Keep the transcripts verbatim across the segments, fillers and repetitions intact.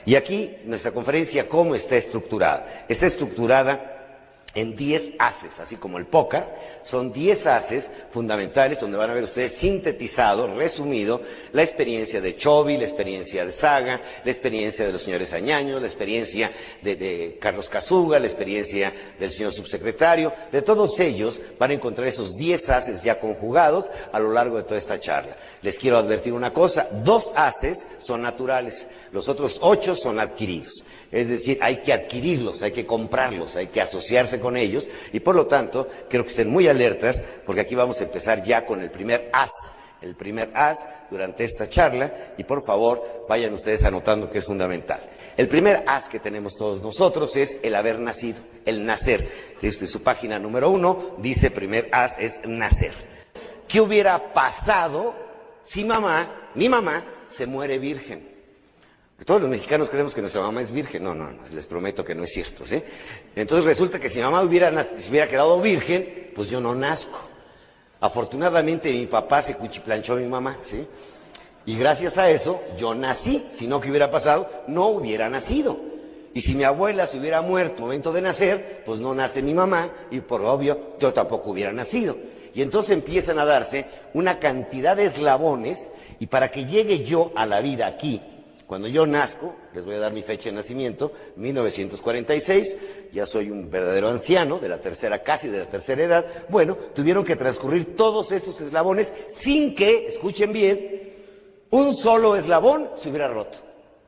Y aquí nuestra conferencia, ¿cómo está estructurada? Está estructurada en diez haces, así como el póker, son diez haces fundamentales donde van a ver ustedes sintetizado, resumido, la experiencia de Chovy, la experiencia de Saga, la experiencia de los señores Añaños, la experiencia de, de Carlos Casuga, la experiencia del señor subsecretario. De todos ellos van a encontrar esos diez haces ya conjugados a lo largo de toda esta charla. Les quiero advertir una cosa, dos haces son naturales, los otros ocho son adquiridos. Es decir, hay que adquirirlos, hay que comprarlos, hay que asociarse con ellos y por lo tanto quiero que estén muy alertas porque aquí vamos a empezar ya con el primer as, el primer as durante esta charla y por favor vayan ustedes anotando que es fundamental. El primer as que tenemos todos nosotros es el haber nacido, el nacer. Desde su página número uno dice primer as es nacer. ¿Qué hubiera pasado si mamá, mi mamá, se muere virgen? Todos los mexicanos creemos que nuestra mamá es virgen. No, no, no, les prometo que no es cierto, ¿sí? Entonces resulta que si mi mamá hubiera, si hubiera quedado virgen, pues yo no nazco. Afortunadamente mi papá se cuchiplanchó a mi mamá, ¿sí? Y gracias a eso yo nací. Si no, ¿qué hubiera pasado? No hubiera nacido. Y si mi abuela se hubiera muerto al momento de nacer, pues no nace mi mamá y por obvio yo tampoco hubiera nacido. Y entonces empiezan a darse una cantidad de eslabones y para que llegue yo a la vida aquí, cuando yo nazco, les voy a dar mi fecha de nacimiento, mil novecientos cuarenta y seis, ya soy un verdadero anciano, de la tercera, casi de la tercera edad, bueno, tuvieron que transcurrir todos estos eslabones sin que, escuchen bien, un solo eslabón se hubiera roto.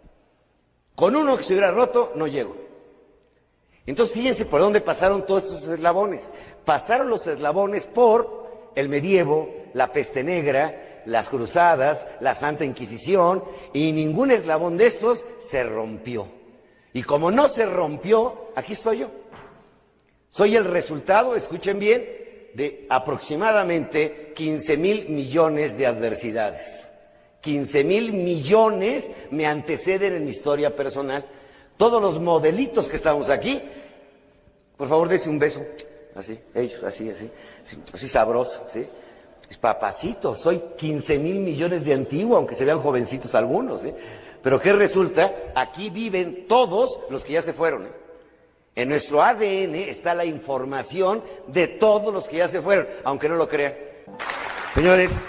Con uno que se hubiera roto, no llego. Entonces fíjense por dónde pasaron todos estos eslabones. Pasaron los eslabones por el medievo, la peste negra, las cruzadas, la Santa Inquisición, y ningún eslabón de estos se rompió. Y como no se rompió, aquí estoy yo. Soy el resultado, escuchen bien, de aproximadamente quince mil millones de adversidades. quince mil millones me anteceden en mi historia personal. Todos los modelitos que estamos aquí, por favor, dense un beso. Así, ellos, así, así, así, así sabroso, ¿sí? Papacito, soy quince mil millones de antiguo, aunque se vean jovencitos algunos, ¿eh? Pero ¿qué resulta? Aquí viven todos los que ya se fueron, ¿eh? En nuestro A D N está la información de todos los que ya se fueron, aunque no lo crean. Señores,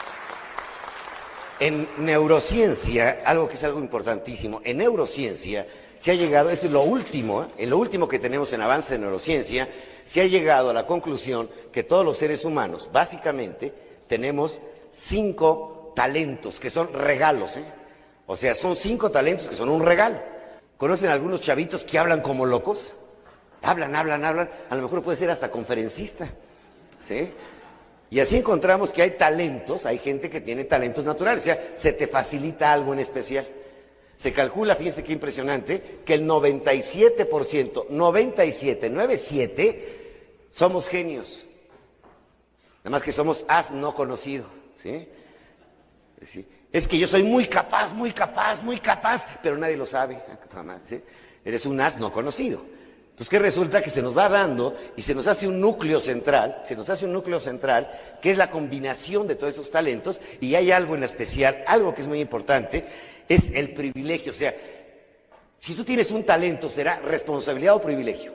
en neurociencia, algo que es algo importantísimo, en neurociencia se ha llegado, esto es lo último, ¿eh? En lo último que tenemos en avance de neurociencia, se ha llegado a la conclusión que todos los seres humanos, básicamente, tenemos cinco talentos, que son regalos, ¿eh? O sea, son cinco talentos que son un regalo. ¿Conocen algunos chavitos que hablan como locos? Hablan, hablan, hablan, a lo mejor puede ser hasta conferencista, ¿sí? Y así encontramos que hay talentos, hay gente que tiene talentos naturales, o sea, se te facilita algo en especial. Se calcula, fíjense qué impresionante, que el noventa y siete por ciento, noventa y siete, noventa y siete, somos genios. Nada más que somos as no conocido, ¿sí? ¿sí? Es que yo soy muy capaz, muy capaz, muy capaz, pero nadie lo sabe, ¿sí? Eres un as no conocido. Entonces, ¿qué resulta? Que se nos va dando y se nos hace un núcleo central, se nos hace un núcleo central, que es la combinación de todos esos talentos, y hay algo en especial, algo que es muy importante, es el privilegio. O sea, si tú tienes un talento, ¿será responsabilidad o privilegio?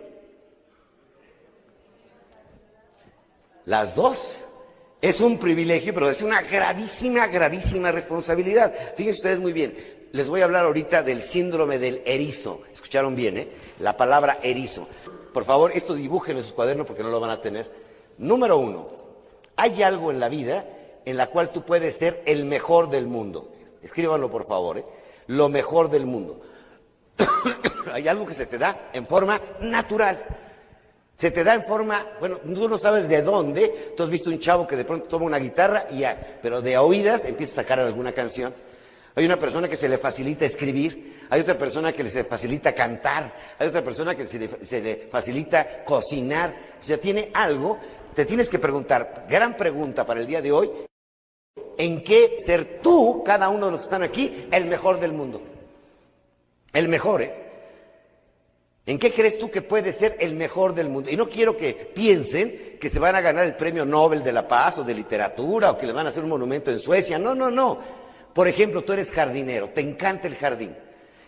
Las dos. Es un privilegio, pero es una gravísima, gravísima responsabilidad. Fíjense ustedes muy bien, les voy a hablar ahorita del síndrome del erizo. ¿Escucharon bien, eh? La palabra erizo. Por favor, esto dibújenlo en sus cuadernos porque no lo van a tener. Número uno, hay algo en la vida en la cual tú puedes ser el mejor del mundo. Escríbanlo, por favor, ¿eh? Lo mejor del mundo. Hay algo que se te da en forma natural. Se te da en forma, bueno, tú no sabes de dónde. Tú has visto un chavo que de pronto toma una guitarra y ya, pero de oídas empieza a sacar alguna canción. Hay una persona que se le facilita escribir, hay otra persona que se le facilita cantar, hay otra persona que se le, se le facilita cocinar. O sea, tiene algo. Te tienes que preguntar, gran pregunta para el día de hoy, ¿en qué ser tú, cada uno de los que están aquí, el mejor del mundo? El mejor, ¿eh? ¿En qué crees tú que puede ser el mejor del mundo? Y no quiero que piensen que se van a ganar el premio Nobel de la Paz o de Literatura o que les van a hacer un monumento en Suecia. No, no, no. Por ejemplo, tú eres jardinero, te encanta el jardín.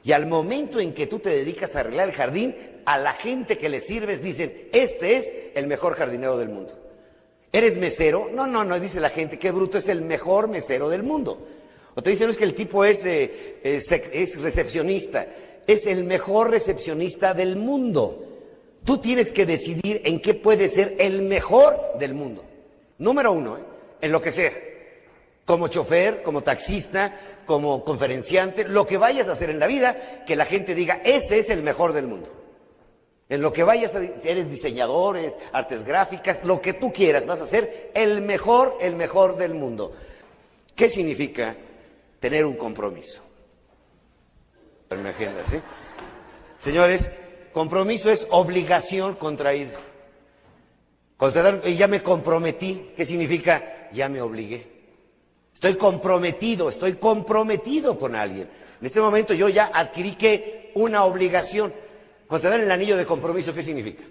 Y al momento en que tú te dedicas a arreglar el jardín, a la gente que le sirves dicen, este es el mejor jardinero del mundo. ¿Eres mesero? No, no, no, dice la gente, qué bruto, es el mejor mesero del mundo. O te dicen, no, es que el tipo es, eh, es, es recepcionista, es el mejor recepcionista del mundo. Tú tienes que decidir en qué puedes ser el mejor del mundo. Número uno, ¿eh? En lo que sea. Como chofer, como taxista, como conferenciante, lo que vayas a hacer en la vida, que la gente diga, ese es el mejor del mundo. En lo que vayas a, si eres diseñador, eres artes gráficas, lo que tú quieras, vas a ser el mejor, el mejor del mundo. ¿Qué significa tener un compromiso? En mi agenda, ¿sí? Señores, compromiso es obligación contraída. Contratar, ya me comprometí, ¿qué significa? Ya me obligué. Estoy comprometido, estoy comprometido con alguien. En este momento yo ya adquirí que una obligación. Cuando te dan el anillo de compromiso, ¿qué significa?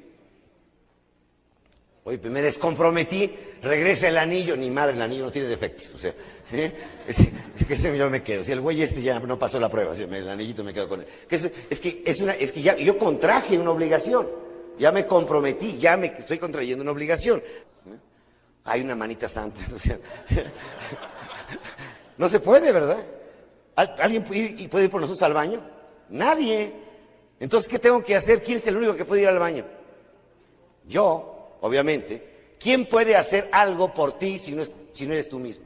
Oye, pues me descomprometí, regresa el anillo, ni madre, el anillo no tiene defectos. O sea, ¿sí? es, es que ese yo me quedo. Si el güey este ya no pasó la prueba, ¿sí? El anillito me quedo con él. Que es, es que, es, una, es que ya, yo contraje una obligación, ya me comprometí, ya me estoy contrayendo una obligación. ¿Sí? Hay una manita santa. O sea, no se puede, ¿verdad? ¿Alguien puede ir, puede ir por nosotros al baño? Nadie. Entonces, ¿qué tengo que hacer? ¿Quién es el único que puede ir al baño? Yo, obviamente. ¿Quién puede hacer algo por ti si no, es, si no eres tú mismo?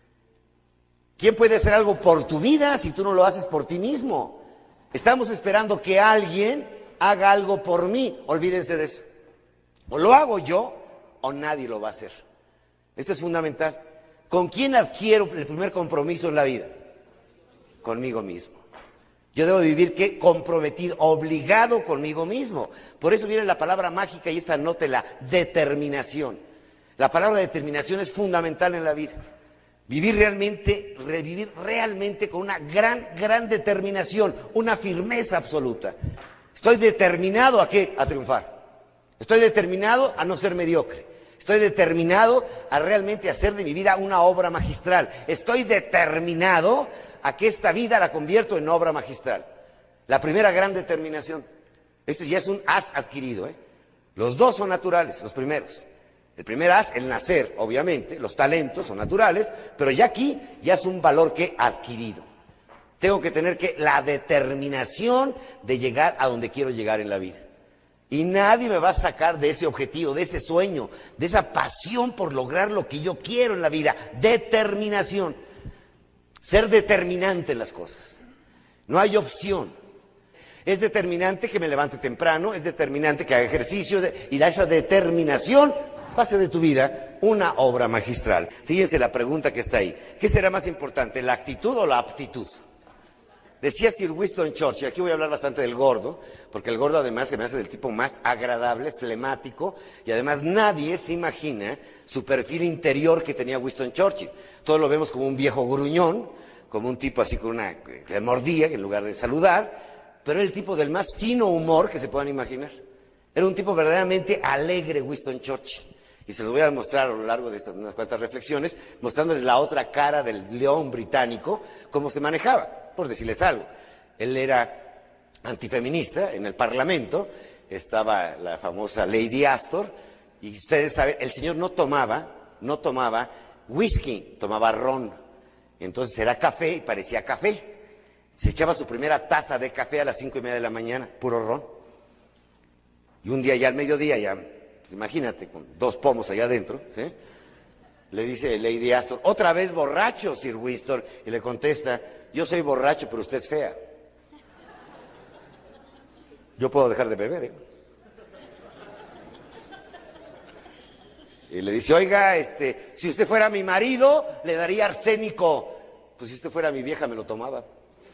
¿Quién puede hacer algo por tu vida si tú no lo haces por ti mismo? Estamos esperando que alguien haga algo por mí. Olvídense de eso. O lo hago yo o nadie lo va a hacer. Esto es fundamental. ¿Con quién adquiero el primer compromiso en la vida? Conmigo mismo. Yo debo vivir, ¿qué? Comprometido, obligado conmigo mismo. Por eso viene la palabra mágica y esta anótela, determinación. La palabra determinación es fundamental en la vida. Vivir realmente, revivir realmente con una gran, gran determinación, una firmeza absoluta. Estoy determinado a qué? A triunfar. Estoy determinado a no ser mediocre. Estoy determinado a realmente hacer de mi vida una obra magistral. Estoy determinado a que esta vida la convierto en obra magistral. La primera gran determinación. Esto ya es un as adquirido, ¿eh? Los dos son naturales, los primeros. El primer as, el nacer, obviamente, los talentos son naturales, pero ya aquí ya es un valor que adquirido. Tengo que tener que la determinación de llegar a donde quiero llegar en la vida. Y nadie me va a sacar de ese objetivo, de ese sueño, de esa pasión por lograr lo que yo quiero en la vida. Determinación. Ser determinante en las cosas. No hay opción. Es determinante que me levante temprano, es determinante que haga ejercicio y da esa determinación, hace de tu vida una obra magistral. Fíjense la pregunta que está ahí. ¿Qué será más importante, la actitud o la aptitud? Decía Sir Winston Churchill, aquí voy a hablar bastante del gordo, porque el gordo además se me hace del tipo más agradable, flemático, y además nadie se imagina su perfil interior que tenía Winston Churchill. Todos lo vemos como un viejo gruñón, como un tipo así con una que mordía en lugar de saludar, pero era el tipo del más fino humor que se puedan imaginar. Era un tipo verdaderamente alegre, Winston Churchill. Y se los voy a mostrar a lo largo de estas unas cuantas reflexiones, mostrándoles la otra cara del león británico, cómo se manejaba. Por decirles algo, él era antifeminista en el Parlamento, estaba la famosa Lady Astor, y ustedes saben, el señor no tomaba, no tomaba whisky, tomaba ron, entonces era café y parecía café, se echaba su primera taza de café a las cinco y media de la mañana, puro ron, y un día ya al mediodía, ya, pues imagínate, con dos pomos allá adentro, ¿sí? Le dice Lady Astor, otra vez borracho, Sir Winston, y le contesta, yo soy borracho, pero usted es fea. Yo puedo dejar de beber, ¿eh? Y le dice, oiga, este, si usted fuera mi marido, le daría arsénico. Pues si usted fuera mi vieja, me lo tomaba. O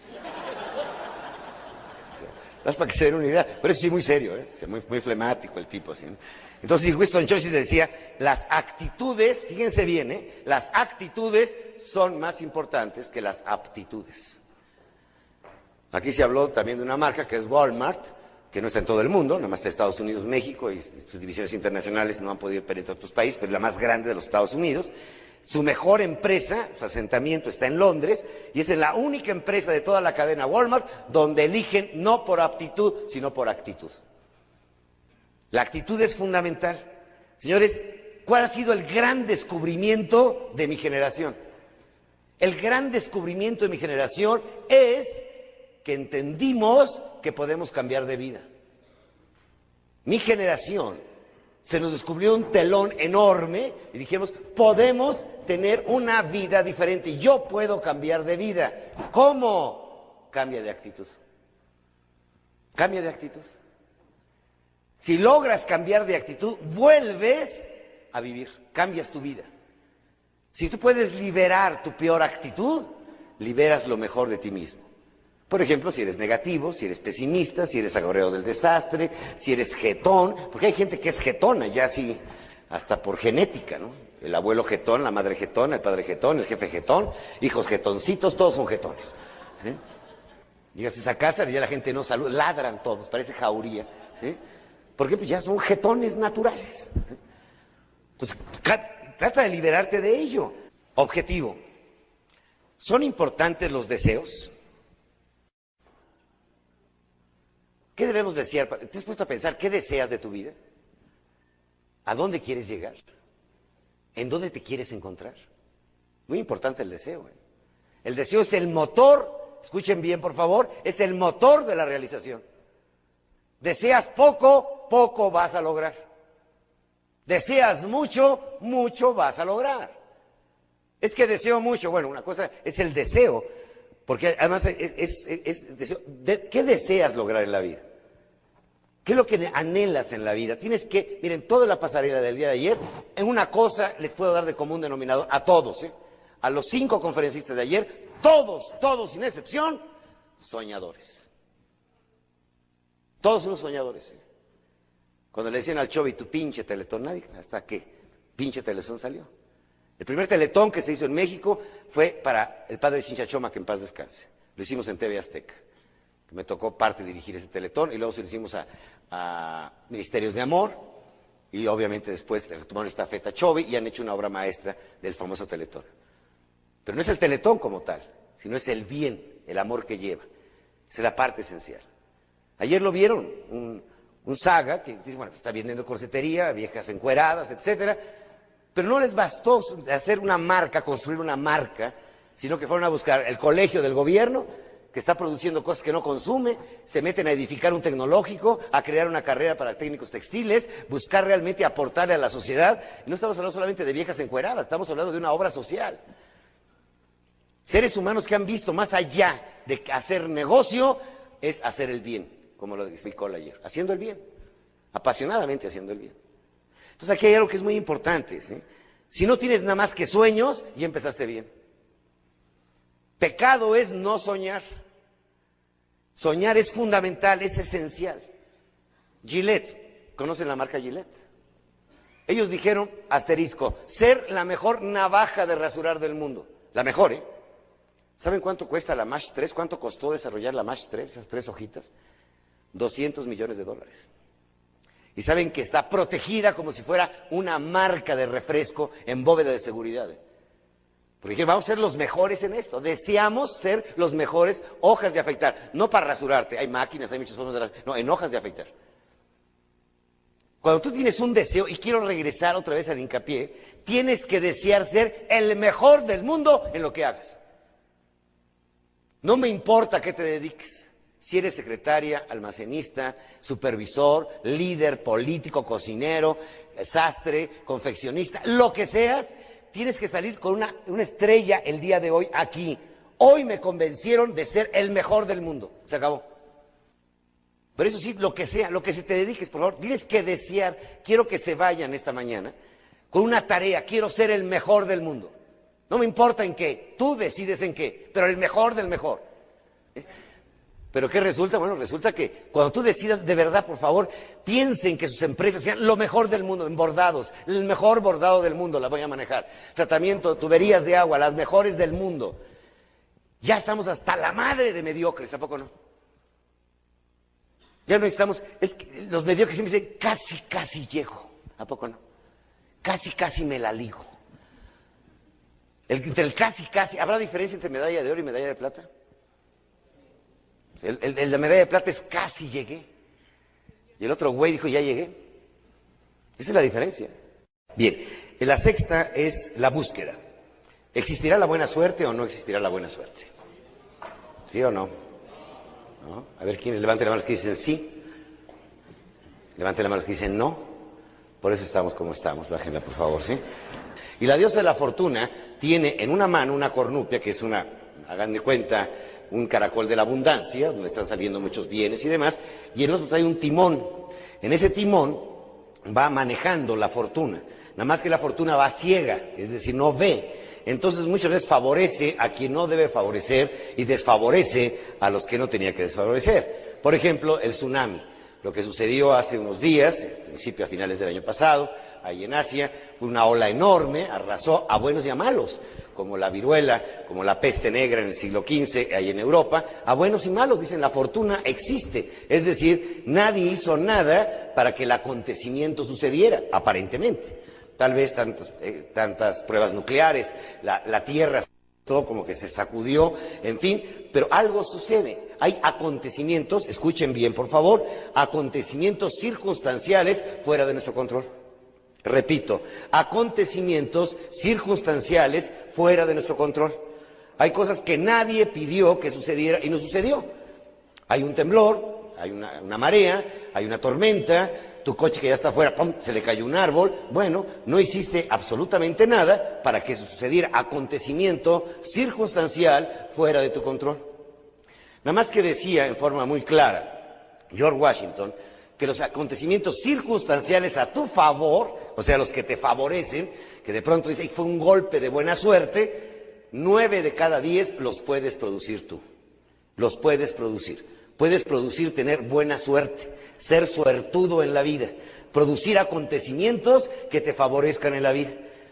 sea, es para que se den una idea. Pero eso sí, muy serio, ¿eh? O sea, muy, muy flemático el tipo, ¿sí? Entonces Winston Churchill decía, las actitudes, fíjense bien, ¿eh? Las actitudes son más importantes que las aptitudes. Aquí se habló también de una marca que es Walmart, que no está en todo el mundo, nada más está en Estados Unidos, México, y sus divisiones internacionales no han podido penetrar otros países, pero es la más grande de los Estados Unidos. Su mejor empresa, su asentamiento está en Londres, y es en la única empresa de toda la cadena Walmart donde eligen no por aptitud, sino por actitud. La actitud es fundamental. Señores, ¿cuál ha sido el gran descubrimiento de mi generación? El gran descubrimiento de mi generación es que entendimos que podemos cambiar de vida. Mi generación se nos descubrió un telón enorme y dijimos, podemos tener una vida diferente. Yo puedo cambiar de vida. ¿Cómo? Cambia de actitud. Cambia de actitud. Si logras cambiar de actitud, vuelves a vivir, cambias tu vida. Si tú puedes liberar tu peor actitud, liberas lo mejor de ti mismo. Por ejemplo, si eres negativo, si eres pesimista, si eres agorero del desastre, si eres jetón, porque hay gente que es jetona, ya así, hasta por genética, ¿no? El abuelo jetón, la madre jetona, el padre jetón, el jefe jetón, hijos jetoncitos, todos son jetones. ¿Sí? Llegas a esa casa y ya la gente no saluda, ladran todos, parece jauría, ¿sí? Porque pues ya son jetones naturales. Entonces, trata de liberarte de ello. Objetivo. ¿Son importantes los deseos? ¿Qué debemos desear? ¿Te has puesto a pensar qué deseas de tu vida? ¿A dónde quieres llegar? ¿En dónde te quieres encontrar? Muy importante el deseo. ¿eh? El deseo es el motor, escuchen bien por favor, es el motor de la realización. Deseas poco, poco vas a lograr. Deseas mucho, mucho vas a lograr. Es que deseo mucho, bueno, una cosa es el deseo, porque además es, es, es, es deseo. De, ¿qué deseas lograr en la vida? ¿Qué es lo que anhelas en la vida? Tienes que, miren, toda la pasarela del día de ayer, en una cosa les puedo dar de común denominador a todos, ¿eh? A los cinco conferencistas de ayer, todos, todos sin excepción, soñadores. Todos unos soñadores. ¿eh? Cuando le decían al Chovy, tu pinche teletón, nadie, hasta que pinche teletón salió. El primer teletón que se hizo en México fue para el padre Chinchachoma, que en paz descanse. Lo hicimos en T V Azteca. Me tocó parte dirigir ese teletón y luego se lo hicimos a, a Ministerios de Amor y obviamente después tomaron esta feta Chovy y han hecho una obra maestra del famoso teletón. Pero no es el teletón como tal, sino es el bien, el amor que lleva. Esa es la parte esencial. Ayer lo vieron, un, un saga que dice, bueno, está vendiendo corsetería, viejas encueradas, etcétera, pero no les bastó hacer una marca, construir una marca, sino que fueron a buscar el colegio del gobierno, que está produciendo cosas que no consume, se meten a edificar un tecnológico, a crear una carrera para técnicos textiles, buscar realmente aportarle a la sociedad. Y no estamos hablando solamente de viejas encueradas, estamos hablando de una obra social. Seres humanos que han visto más allá de hacer negocio, es hacer el bien, como lo explicó ayer, haciendo el bien, apasionadamente haciendo el bien. Entonces aquí hay algo que es muy importante, ¿sí? Si no tienes nada más que sueños, ya empezaste bien. Pecado es no soñar. Soñar es fundamental, es esencial. Gillette, ¿conocen la marca Gillette? Ellos dijeron, asterisco, ser la mejor navaja de rasurar del mundo. La mejor, ¿eh? ¿Saben cuánto cuesta la Mash tres? ¿Cuánto costó desarrollar la Mash tres, esas tres hojitas? doscientos millones de dólares. Y saben que está protegida como si fuera una marca de refresco en bóveda de seguridad. ¿eh? Porque dijeron, vamos a ser los mejores en esto. Deseamos ser los mejores hojas de afeitar. No para rasurarte, hay máquinas, hay muchas formas de rasurar. No, en hojas de afeitar. Cuando tú tienes un deseo, y quiero regresar otra vez al hincapié, tienes que desear ser el mejor del mundo en lo que hagas. No me importa a qué te dediques. Si eres secretaria, almacenista, supervisor, líder, político, cocinero, sastre, confeccionista, lo que seas, tienes que salir con una, una estrella el día de hoy aquí. Hoy me convencieron de ser el mejor del mundo. Se acabó. Pero eso sí, lo que sea, lo que se te dediques, por favor, tienes que desear, quiero que se vayan esta mañana con una tarea, quiero ser el mejor del mundo. No me importa en qué, tú decides en qué, pero el mejor del mejor. ¿Pero qué resulta? Bueno, resulta que cuando tú decidas, de verdad, por favor, piensen que sus empresas sean lo mejor del mundo, en bordados, el mejor bordado del mundo, la voy a manejar. Tratamiento, tuberías de agua, las mejores del mundo. Ya estamos hasta la madre de mediocres, ¿a poco no? Ya no estamos, es que los mediocres siempre dicen, casi, casi llego, ¿a poco no? Casi, casi me la ligo. El, entre el casi, casi, ¿habrá diferencia entre medalla de oro y medalla de plata? El, el, el de medalla de plata es casi llegué. Y el otro güey dijo, ya llegué. Esa es la diferencia. Bien, la sexta es la búsqueda. ¿Existirá la buena suerte o no existirá la buena suerte? ¿Sí o no? ¿No? A ver, ¿quiénes levanten la mano que dicen sí? Levanten la mano que dicen no. Por eso estamos como estamos. Bájenla, por favor, ¿sí? Y la diosa de la fortuna tiene en una mano una cornupia, que es una, hagan de cuenta, un caracol de la abundancia, donde están saliendo muchos bienes y demás, y en otro trae un timón. En ese timón va manejando la fortuna, nada más que la fortuna va ciega, es decir, no ve. Entonces muchas veces favorece a quien no debe favorecer y desfavorece a los que no tenía que desfavorecer. Por ejemplo, el tsunami, lo que sucedió hace unos días, en principio a finales del año pasado, ahí en Asia, una ola enorme, arrasó a buenos y a malos, como la viruela, como la peste negra en el siglo quince, ahí en Europa, a buenos y malos, dicen, la fortuna existe, es decir, nadie hizo nada para que el acontecimiento sucediera, aparentemente. Tal vez tantas, eh, tantas pruebas nucleares, la, la Tierra, todo como que se sacudió, en fin, pero algo sucede. Hay acontecimientos, escuchen bien por favor, acontecimientos circunstanciales fuera de nuestro control. Repito, acontecimientos circunstanciales fuera de nuestro control. Hay cosas que nadie pidió que sucediera y no sucedió. Hay un temblor, hay una, una marea, hay una tormenta, tu coche que ya está afuera, ¡pum!, se le cayó un árbol. Bueno, no hiciste absolutamente nada para que eso sucediera. Acontecimiento circunstancial fuera de tu control. Nada más que decía en forma muy clara George Washington que los acontecimientos circunstanciales a tu favor, o sea, los que te favorecen, que de pronto dice, fue un golpe de buena suerte, nueve de cada diez los puedes producir tú. Los puedes producir. Puedes producir tener buena suerte, ser suertudo en la vida, producir acontecimientos que te favorezcan en la vida.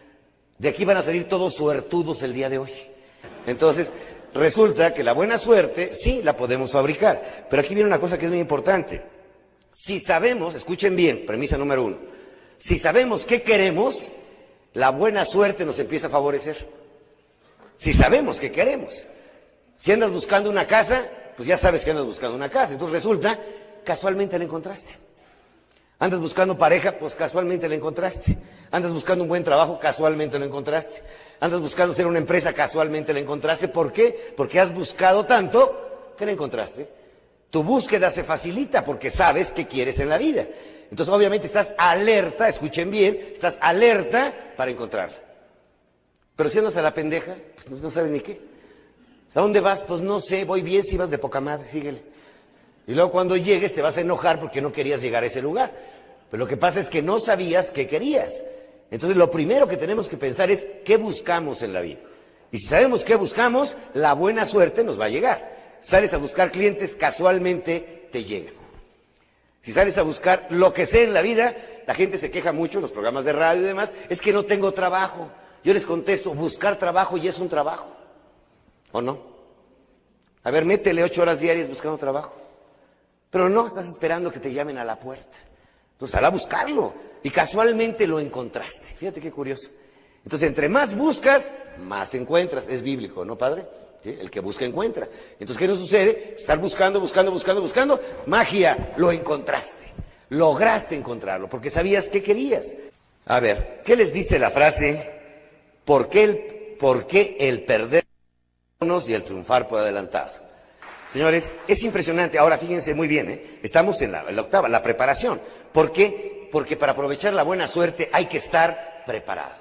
De aquí van a salir todos suertudos el día de hoy. Entonces, resulta que la buena suerte sí la podemos fabricar. Pero aquí viene una cosa que es muy importante. Si sabemos, escuchen bien, premisa número uno, si sabemos qué queremos, la buena suerte nos empieza a favorecer. Si sabemos qué queremos. Si andas buscando una casa, pues ya sabes que andas buscando una casa. Entonces resulta, casualmente la encontraste. Andas buscando pareja, pues casualmente la encontraste. Andas buscando un buen trabajo, casualmente lo encontraste. Andas buscando hacer una empresa, casualmente la encontraste. ¿Por qué? Porque has buscado tanto que la encontraste. Tu búsqueda se facilita porque sabes qué quieres en la vida. Entonces obviamente estás alerta, escuchen bien, estás alerta para encontrarla. Pero si andas a la pendeja, pues no sabes ni qué. ¿A dónde vas? Pues no sé, voy bien, si vas de poca madre, síguele. Y luego cuando llegues te vas a enojar porque no querías llegar a ese lugar. Pero lo que pasa es que no sabías qué querías. Entonces lo primero que tenemos que pensar es qué buscamos en la vida. Y si sabemos qué buscamos, la buena suerte nos va a llegar. Sales a buscar clientes, casualmente te llegan. Si sales a buscar lo que sea en la vida, la gente se queja mucho en los programas de radio y demás, es que no tengo trabajo. Yo les contesto, buscar trabajo ya es un trabajo. ¿O no? A ver, métele ocho horas diarias buscando trabajo. Pero no, estás esperando que te llamen a la puerta. Entonces, sal a buscarlo. Y casualmente lo encontraste. Fíjate qué curioso. Entonces, entre más buscas, más encuentras. Es bíblico, ¿no, padre? ¿Sí? El que busca, encuentra. Entonces, ¿qué nos sucede? Estar buscando, buscando, buscando, buscando. Magia, lo encontraste. Lograste encontrarlo, porque sabías qué querías. A ver, ¿qué les dice la frase? ¿Por qué el, por qué el perder y el triunfar por adelantado? Señores, es impresionante. Ahora fíjense muy bien, ¿eh? Estamos en la, en la octava, la preparación. ¿Por qué? Porque para aprovechar la buena suerte hay que estar preparado.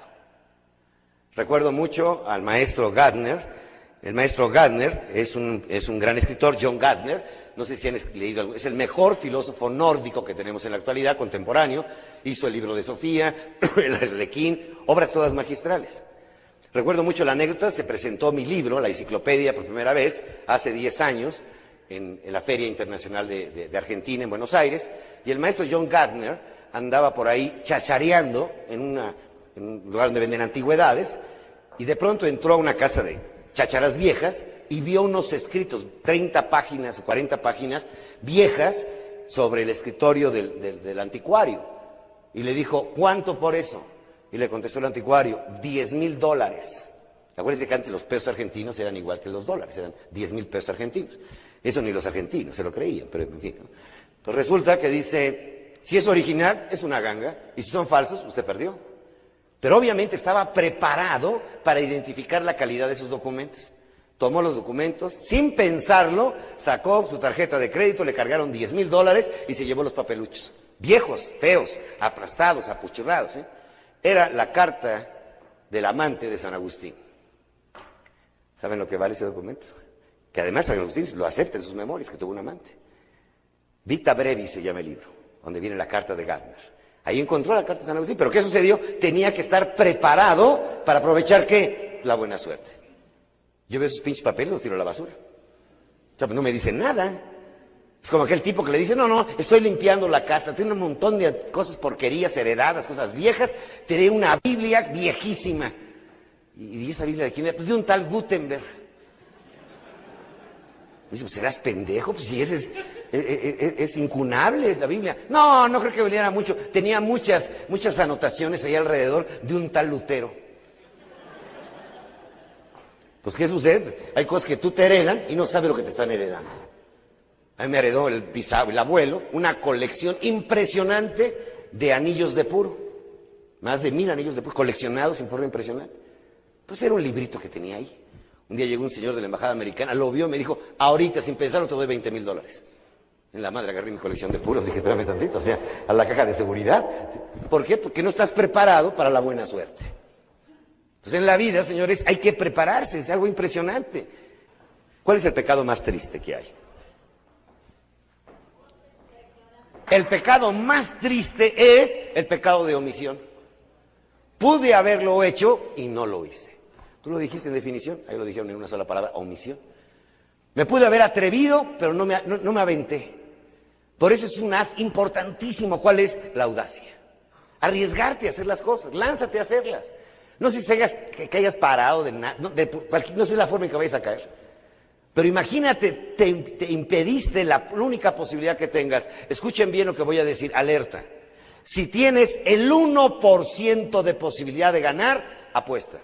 Recuerdo mucho al maestro Gardner. El maestro Gardner es un, es un gran escritor, John Gardner. No sé si han leído algo. Es el mejor filósofo nórdico que tenemos en la actualidad, contemporáneo. Hizo el libro de Sofía, el Arlequín, obras todas magistrales. Recuerdo mucho la anécdota, se presentó mi libro, la enciclopedia, por primera vez, hace diez años, en, en la Feria Internacional de, de, de Argentina, en Buenos Aires, y el maestro John Gardner andaba por ahí chachareando en, una, en un lugar donde venden antigüedades, y de pronto entró a una casa de chácharas viejas y vio unos escritos, treinta páginas o cuarenta páginas viejas, sobre el escritorio del, del, del anticuario, y le dijo, ¿cuánto por eso? Y le contestó el anticuario, diez mil dólares. Acuérdense que antes los pesos argentinos eran igual que los dólares, eran diez mil pesos argentinos. Eso ni los argentinos se lo creían, pero en fin. ¿no? Entonces resulta que dice, si es original, es una ganga, y si son falsos, usted perdió. Pero obviamente estaba preparado para identificar la calidad de sus documentos. Tomó los documentos, sin pensarlo, sacó su tarjeta de crédito, le cargaron diez mil dólares y se llevó los papeluchos. Viejos, feos, aplastados, apuchurrados. ¿eh? Era la carta del amante de San Agustín. ¿Saben lo que vale ese documento? Que además San Agustín lo acepta en sus memorias, que tuvo un amante. Vita Brevis se llama el libro, donde viene la carta de Gardner. Ahí encontró la carta de San Agustín, pero ¿qué sucedió? Tenía que estar preparado para aprovechar, ¿qué? La buena suerte. Yo veo esos pinches papeles, los tiro a la basura. O sea, pues no me dicen nada. Es como aquel tipo que le dice, no, no, estoy limpiando la casa, tengo un montón de cosas, porquerías heredadas, cosas viejas, tenía una Biblia viejísima. ¿Y esa Biblia de quién era? Pues de un tal Gutenberg. Dice, pues serás pendejo, pues si ese es, es, es, es incunable, es la Biblia. No, no creo que valiera mucho. Tenía muchas, muchas anotaciones ahí alrededor de un tal Lutero. Pues ¿qué sucede? Hay cosas que tú te heredan y no sabes lo que te están heredando. A mí me heredó el bisab- el abuelo una colección impresionante de anillos de puro. Más de mil anillos de puro, coleccionados en forma impresionante. Pues era un librito que tenía ahí. Un día llegó un señor de la embajada americana, lo vio y me dijo, ahorita sin pensarlo te doy veinte mil dólares. En la madre agarré mi colección de puros, dije, espérame tantito, o sea, a la caja de seguridad. ¿Por qué? Porque no estás preparado para la buena suerte. Entonces en la vida, señores, hay que prepararse, es algo impresionante. ¿Cuál es el pecado más triste que hay? El pecado más triste es el pecado de omisión. Pude haberlo hecho y no lo hice. ¿Tú lo dijiste en definición? Ahí lo dijeron en una sola palabra, omisión. Me pude haber atrevido, pero no me, no, no me aventé. Por eso es un as importantísimo. ¿Cuál es? La audacia. Arriesgarte a hacer las cosas, lánzate a hacerlas. No sé si hayas, que, que hayas parado de nada, no, de, no sé la forma en que vayas a caer. Pero imagínate, te, te impediste la, la única posibilidad que tengas. Escuchen bien lo que voy a decir, alerta. Si tienes el uno por ciento de posibilidad de ganar, apuesta.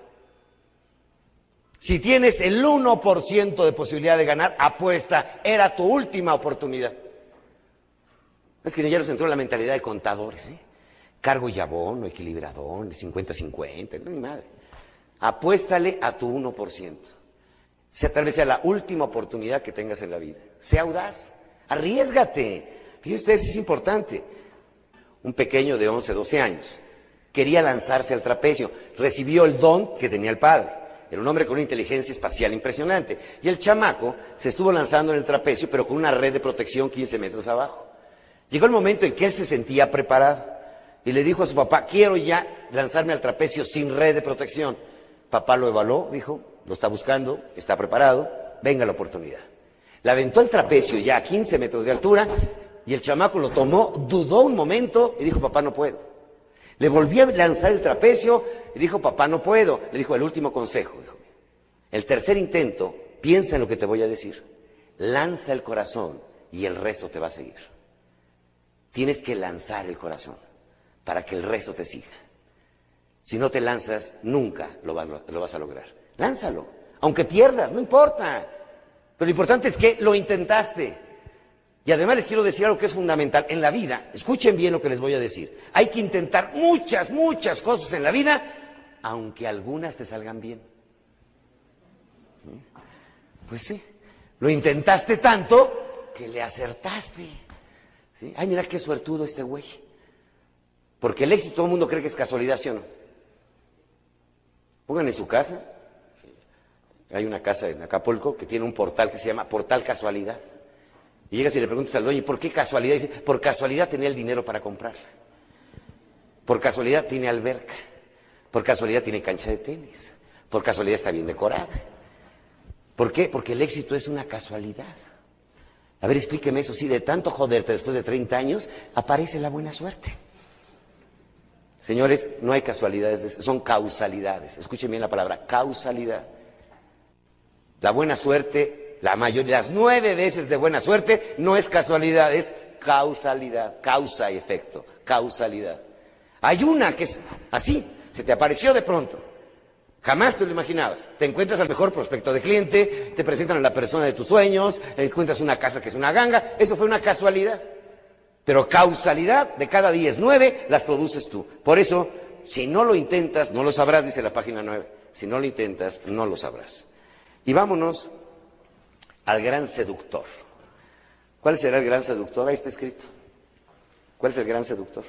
Si tienes el uno por ciento de posibilidad de ganar, apuesta. Era tu última oportunidad. Es que ya nos entró la mentalidad de contadores, ¿eh? Cargo y abono, equilibradón, cincuenta cincuenta, no, ni madre. Apuéstale a tu uno por ciento. Sea tal vez sea la última oportunidad que tengas en la vida. Sea audaz, arriésgate. Fíjense ustedes, es importante. Un pequeño de once, doce años quería lanzarse al trapecio. Recibió el don que tenía el padre. Era un hombre con una inteligencia espacial impresionante. Y el chamaco se estuvo lanzando en el trapecio, pero con una red de protección quince metros abajo. Llegó el momento en que él se sentía preparado. Y le dijo a su papá, quiero ya lanzarme al trapecio sin red de protección. Papá lo evaluó, dijo, lo está buscando, está preparado, venga la oportunidad. Le aventó el trapecio ya a quince metros de altura y el chamaco lo tomó, dudó un momento y dijo, papá, no puedo. Le volvió a lanzar el trapecio y dijo, papá, no puedo. Le dijo, el último consejo, dijo, el tercer intento, piensa en lo que te voy a decir. Lanza el corazón y el resto te va a seguir. Tienes que lanzar el corazón para que el resto te siga. Si no te lanzas, nunca lo vas, lo vas a lograr. Lánzalo, aunque pierdas, no importa. Pero lo importante es que lo intentaste. Y además les quiero decir algo que es fundamental. En la vida, escuchen bien lo que les voy a decir. Hay que intentar muchas, muchas cosas en la vida, aunque algunas te salgan bien. Pues sí, lo intentaste tanto que le acertaste. ¿Sí? Ay, mira qué suertudo este güey. Porque el éxito todo el mundo cree que es casualidad, ¿sí o no? Pongan en su casa, hay una casa en Acapulco que tiene un portal que se llama Portal Casualidad. Y llegas y le preguntas al dueño, ¿por qué casualidad? Y dice, por casualidad tenía el dinero para comprarla. Por casualidad tiene alberca. Por casualidad tiene cancha de tenis. Por casualidad está bien decorada. ¿Por qué? Porque el éxito es una casualidad. A ver, explíqueme eso. Si de tanto joderte después de treinta años, aparece la buena suerte. Señores, no hay casualidades, son causalidades. Escuchen bien la palabra, causalidad. La buena suerte, la mayoría, las nueve veces de buena suerte, no es casualidad, es causalidad, causa y efecto, causalidad. Hay una que es así, se te apareció de pronto. Jamás te lo imaginabas. Te encuentras al mejor prospecto de cliente, te presentan a la persona de tus sueños, encuentras una casa que es una ganga. Eso fue una casualidad. Pero causalidad de cada diez, nueve las produces tú. Por eso, si no lo intentas, no lo sabrás, dice la página nueve. Si no lo intentas, no lo sabrás. Y vámonos al gran seductor. ¿Cuál será el gran seductor? Ahí está escrito. ¿Cuál es el gran seductor?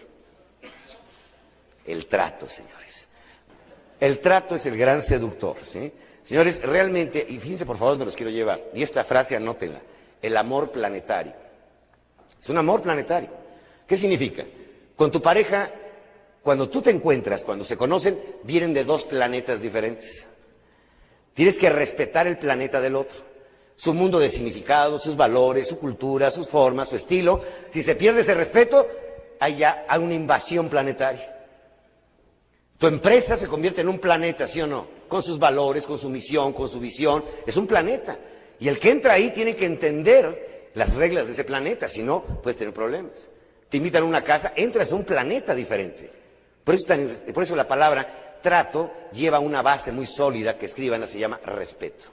El trato, señores. El trato es el gran seductor, ¿sí? Señores, realmente, y fíjense por favor, me los quiero llevar, y esta frase anótenla, el amor planetario. Es un amor planetario. ¿Qué significa? Con tu pareja, cuando tú te encuentras, cuando se conocen, vienen de dos planetas diferentes. Tienes que respetar el planeta del otro, su mundo de significado, sus valores, su cultura, sus formas, su estilo. Si se pierde ese respeto, hay ya hay una invasión planetaria. Tu empresa se convierte en un planeta, ¿sí o no? Con sus valores, con su misión, con su visión. Es un planeta. Y el que entra ahí tiene que entender las reglas de ese planeta, si no, puedes tener problemas. Te invitan a una casa, entras a un planeta diferente. Por eso, por eso la palabra trato lleva una base muy sólida que escriban, se llama respeto.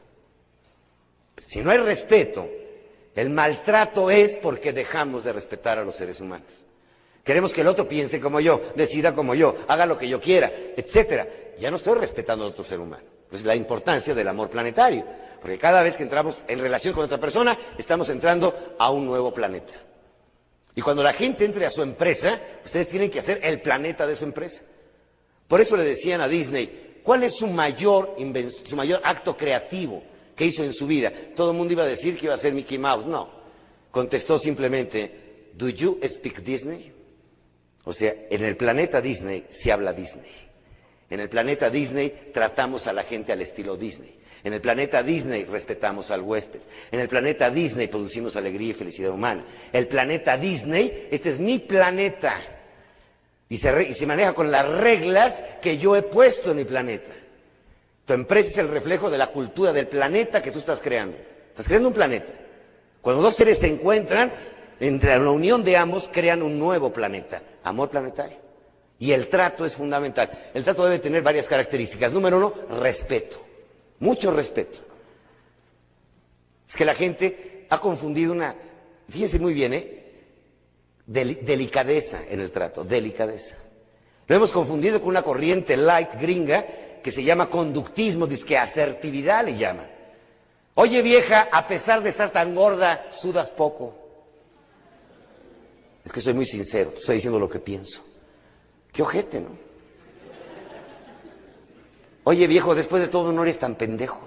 Si no hay respeto, el maltrato es porque dejamos de respetar a los seres humanos. Queremos que el otro piense como yo, decida como yo, haga lo que yo quiera, etcétera. Ya no estoy respetando a otro ser humano. Pues la importancia del amor planetario. Porque cada vez que entramos en relación con otra persona, estamos entrando a un nuevo planeta. Y cuando la gente entre a su empresa, ustedes tienen que hacer el planeta de su empresa. Por eso le decían a Disney, ¿cuál es su mayor, su mayor acto creativo que hizo en su vida? Todo el mundo iba a decir que iba a ser Mickey Mouse. No. Contestó simplemente, ¿Do you speak Disney? O sea, en el planeta Disney se habla Disney. En el planeta Disney tratamos a la gente al estilo Disney. En el planeta Disney respetamos al huésped. En el planeta Disney producimos alegría y felicidad humana. El planeta Disney, este es mi planeta. Y se, re, y se maneja con las reglas que yo he puesto en mi planeta. Tu empresa es el reflejo de la cultura del planeta que tú estás creando. Estás creando un planeta. Cuando dos seres se encuentran, entre la unión de ambos crean un nuevo planeta. Amor planetario. Y el trato es fundamental. El trato debe tener varias características. Número uno, respeto. Mucho respeto. Es que la gente ha confundido una, fíjense muy bien, ¿eh? Del, delicadeza en el trato, delicadeza. Lo hemos confundido con una corriente light gringa que se llama conductismo, dice que asertividad le llama. Oye vieja, a pesar de estar tan gorda, sudas poco. Es que soy muy sincero, te estoy diciendo lo que pienso. Qué ojete, ¿no? Oye viejo, después de todo no eres tan pendejo.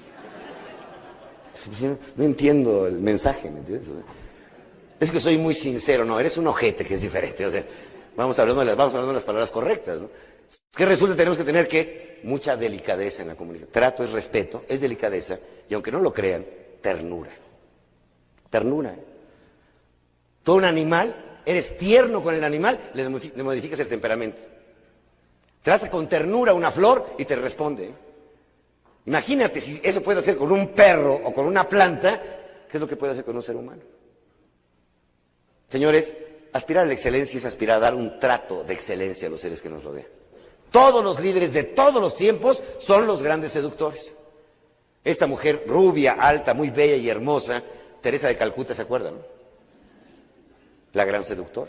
No entiendo el mensaje, ¿me entiendes? Es que soy muy sincero, no, eres un ojete, que es diferente. O sea, vamos hablando de las, vamos hablando de las palabras correctas, ¿no? ¿Qué resulta? Tenemos que tener que mucha delicadeza en la comunicación. Trato es respeto, es delicadeza, y aunque no lo crean, ternura. Ternura. ¿eh? Todo un animal, eres tierno con el animal, le modificas el temperamento. Trata con ternura una flor y te responde. ¿eh? Imagínate si eso puede hacer con un perro o con una planta, ¿qué es lo que puede hacer con un ser humano? Señores, aspirar a la excelencia es aspirar a dar un trato de excelencia a los seres que nos rodean. Todos los líderes de todos los tiempos son los grandes seductores. Esta mujer rubia, alta, muy bella y hermosa, Teresa de Calcuta, ¿se acuerdan? La gran seductora.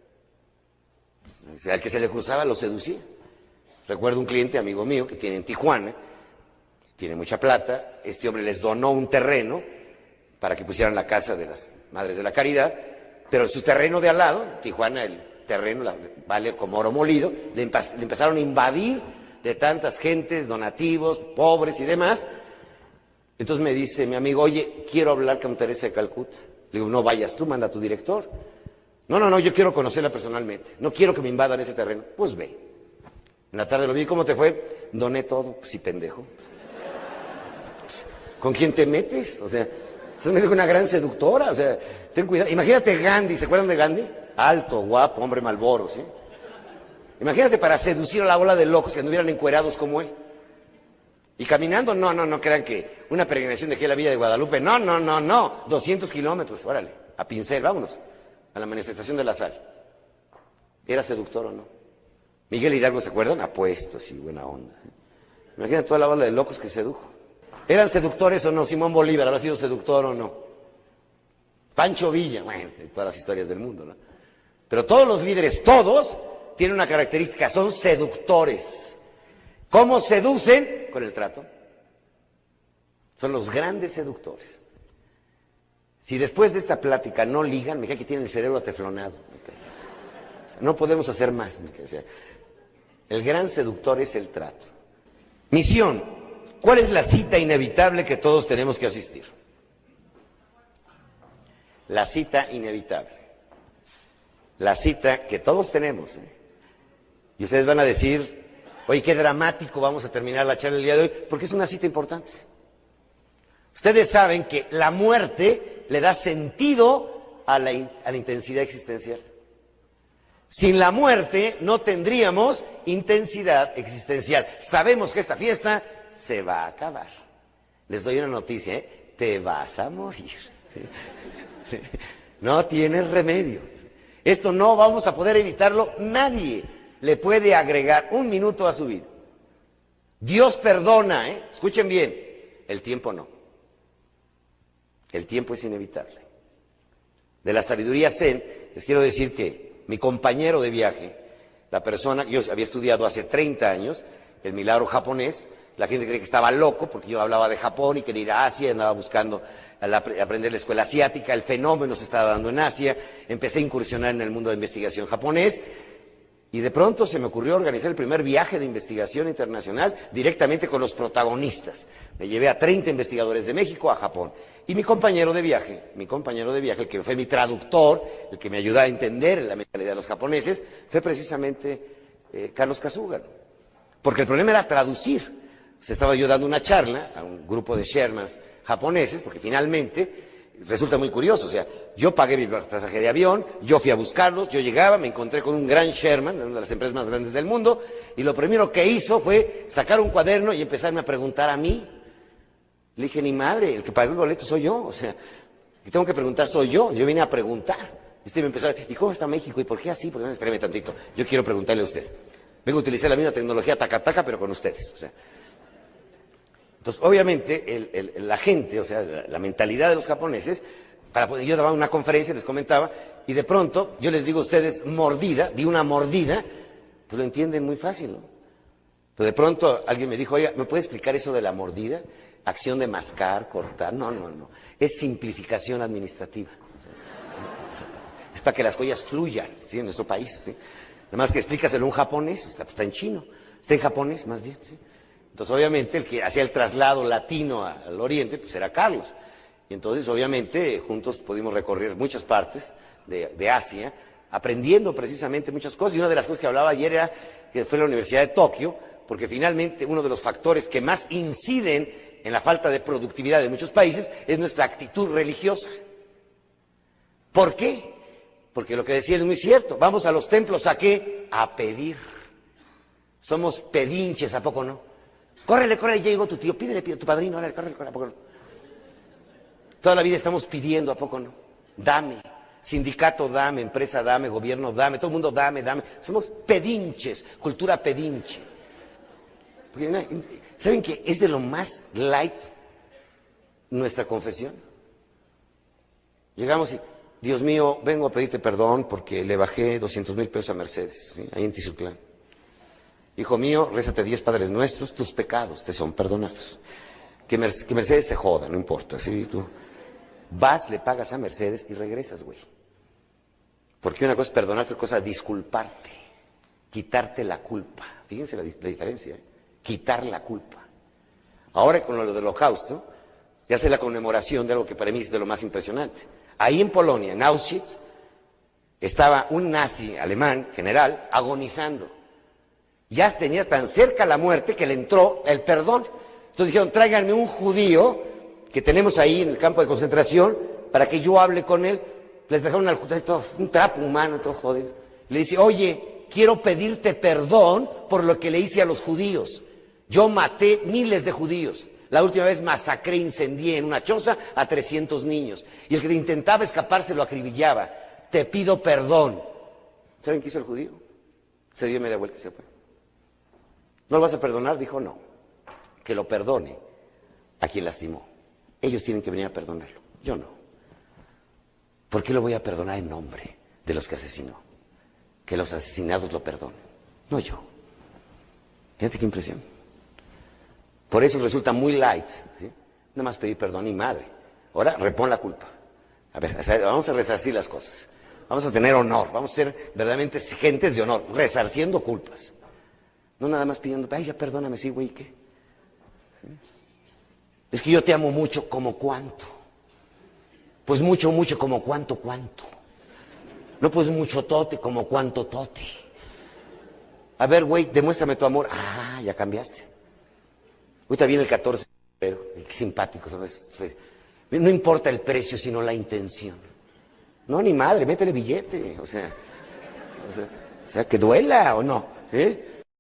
Al que se le cruzaba lo seducía. Recuerdo un cliente, amigo mío, que tiene en Tijuana, tiene mucha plata, este hombre les donó un terreno para que pusieran la casa de las Madres de la Caridad, pero su terreno de al lado, Tijuana, el terreno la, vale como oro molido, le, le empezaron a invadir de tantas gentes, donativos, pobres y demás. Entonces me dice mi amigo, oye, quiero hablar con Teresa de Calcuta. Le digo, no vayas tú, manda a tu director. No, no, no, yo quiero conocerla personalmente, no quiero que me invadan ese terreno. Pues ve. En la tarde lo vi, ¿cómo te fue? Doné todo. Pues sí, pendejo. Pues, ¿con quién te metes? O sea, estás metido con una gran seductora, o sea, ten cuidado. Imagínate Gandhi, ¿se acuerdan de Gandhi? Alto, guapo, hombre Malboro, ¿sí? Imagínate para seducir a la ola de locos que anduvieran encuerados como él. Y caminando, no, no, no crean que una peregrinación de aquí a la Villa de Guadalupe, no, no, no, no, doscientos kilómetros, órale, a pincel, vámonos, a la manifestación de la sal. ¿Era seductor o no? Miguel Hidalgo, ¿se acuerdan? Apuesto, sí, buena onda. Imagínate toda la bola de locos que sedujo. ¿Eran seductores o no? Simón Bolívar, ¿habrá sido seductor o no? Pancho Villa, bueno, todas las historias del mundo, ¿no? Pero todos los líderes, todos, tienen una característica, son seductores. ¿Cómo seducen? Con el trato. Son los grandes seductores. Si después de esta plática no ligan, me cae que tienen el cerebro ateflonado. O sea, no podemos hacer más. O sea, el gran seductor es el trato. Misión. ¿Cuál es la cita inevitable que todos tenemos que asistir? La cita inevitable. La cita que todos tenemos. ¿eh? Y ustedes van a decir, oye, qué dramático vamos a terminar la charla el día de hoy, porque es una cita importante. Ustedes saben que la muerte le da sentido a la, a la intensidad existencial. Sin la muerte no tendríamos intensidad existencial. Sabemos que esta fiesta se va a acabar. Les doy una noticia, ¿eh? Te vas a morir. No tienes remedio. Esto no vamos a poder evitarlo. Nadie le puede agregar un minuto a su vida. Dios perdona, ¿eh? Escuchen bien, el tiempo no. El tiempo es inevitable. De la sabiduría Zen, les quiero decir que mi compañero de viaje, la persona, yo había estudiado hace treinta años el milagro japonés, la gente cree que estaba loco porque yo hablaba de Japón y quería ir a Asia, andaba buscando aprender la escuela asiática, el fenómeno se estaba dando en Asia, empecé a incursionar en el mundo de investigación japonés y de pronto se me ocurrió organizar el primer viaje de investigación internacional directamente con los protagonistas. Me llevé a treinta investigadores de México a Japón. Y mi compañero de viaje, mi compañero de viaje, el que fue mi traductor, el que me ayudó a entender la mentalidad de los japoneses, fue precisamente eh, Carlos Kasuga. Porque el problema era traducir. Se estaba yo dando una charla a un grupo de Shermans japoneses, porque finalmente resulta muy curioso, o sea, yo pagué mi pasaje de avión, yo fui a buscarlos, yo llegaba, me encontré con un gran Sherman, una de las empresas más grandes del mundo, y lo primero que hizo fue sacar un cuaderno y empezarme a preguntar a mí. Le dije, ni madre, el que pagó el boleto soy yo, o sea, que tengo que preguntar soy yo, yo vine a preguntar. Y usted me empezó a decir, ¿y cómo está México? ¿Y por qué así? Porque no, espérame tantito, yo quiero preguntarle a usted. Vengo a utilizar la misma tecnología taca-taca, pero con ustedes, o sea. Entonces, obviamente, el, el, la gente, o sea, la, la mentalidad de los japoneses, para poder, yo daba una conferencia, les comentaba, y de pronto, yo les digo a ustedes, mordida, di una mordida, pues lo entienden muy fácil, ¿no? Pero de pronto alguien me dijo, oiga, ¿me puede explicar eso de la mordida? Acción de mascar, cortar, no, no, no, es simplificación administrativa. O sea, es para que las cosas fluyan, ¿sí? En nuestro país, ¿sí? Nada más que explícaselo a un japonés, está, está en chino, está en japonés más bien, ¿sí? Entonces, obviamente, el que hacía el traslado latino al oriente, pues era Carlos. Y entonces, obviamente, juntos pudimos recorrer muchas partes de, de Asia, aprendiendo precisamente muchas cosas. Y una de las cosas que hablaba ayer era que fue la Universidad de Tokio, porque finalmente uno de los factores que más inciden en la falta de productividad de muchos países es nuestra actitud religiosa. ¿Por qué? Porque lo que decía es muy cierto. Vamos a los templos, ¿a qué? A pedir. Somos pedinches, ¿a poco no? Córrele, córrele, ya llegó tu tío, pídele, pídele a tu padrino, órale, córrele, córrele, ¿a poco no? Toda la vida estamos pidiendo, ¿a poco no? Dame, sindicato dame, empresa dame, gobierno dame, todo el mundo dame, dame. Somos pedinches, cultura pedinche. Porque, ¿saben qué? Es de lo más light nuestra confesión. Llegamos y, Dios mío, vengo a pedirte perdón porque le bajé doscientos mil pesos a Mercedes, ¿sí? Ahí en Tizuclán. Hijo mío, rézate diez Padres Nuestros, tus pecados te son perdonados. Que, Mercedes, que Mercedes se joda, no importa. ¿Sí? Tú vas, le pagas a Mercedes y regresas, güey. Porque una cosa es perdonarte, otra cosa es disculparte, quitarte la culpa. Fíjense la, la diferencia, ¿eh? Quitar la culpa. Ahora con lo del Holocausto, se hace la conmemoración de algo que para mí es de lo más impresionante. Ahí en Polonia, en Auschwitz, estaba un nazi alemán, general, agonizando. Ya tenía tan cerca la muerte que le entró el perdón. Entonces dijeron, tráiganme un judío que tenemos ahí en el campo de concentración para que yo hable con él. Les dejaron al judío, un trapo humano, todo jodido. Le dice, oye, quiero pedirte perdón por lo que le hice a los judíos. Yo maté miles de judíos. La última vez masacré, incendié en una choza a trescientos niños. Y el que intentaba escaparse lo acribillaba. Te pido perdón. ¿Saben qué hizo el judío? Se dio media vuelta y se fue. ¿No lo vas a perdonar? Dijo no. que lo perdone a quien lastimó. Ellos tienen que venir a perdonarlo, yo no. ¿Por qué lo voy a perdonar en nombre de los que asesinó? Que los asesinados lo perdonen, no yo. Fíjate qué impresión. Por eso resulta muy light, ¿sí? Nada más pedir perdón y madre. Ahora repon la culpa. A ver, vamos a resarcir las cosas. Vamos a tener honor, vamos a ser verdaderamente gentes de honor, resarciendo culpas. No nada más pidiendo, ay, ya perdóname, sí, güey, ¿qué? ¿Sí? Es que yo te amo mucho, ¿como cuánto? Pues mucho, mucho, como cuánto, cuánto. No, pues mucho tote, como cuánto tote. A ver, güey, demuéstrame tu amor. Ah, ya cambiaste. Ahorita viene el catorce de febrero, qué simpáticos son esos. No importa el precio, sino la intención. No, ni madre, métele billete, o sea, o sea, o sea que duela o no, ¿sí?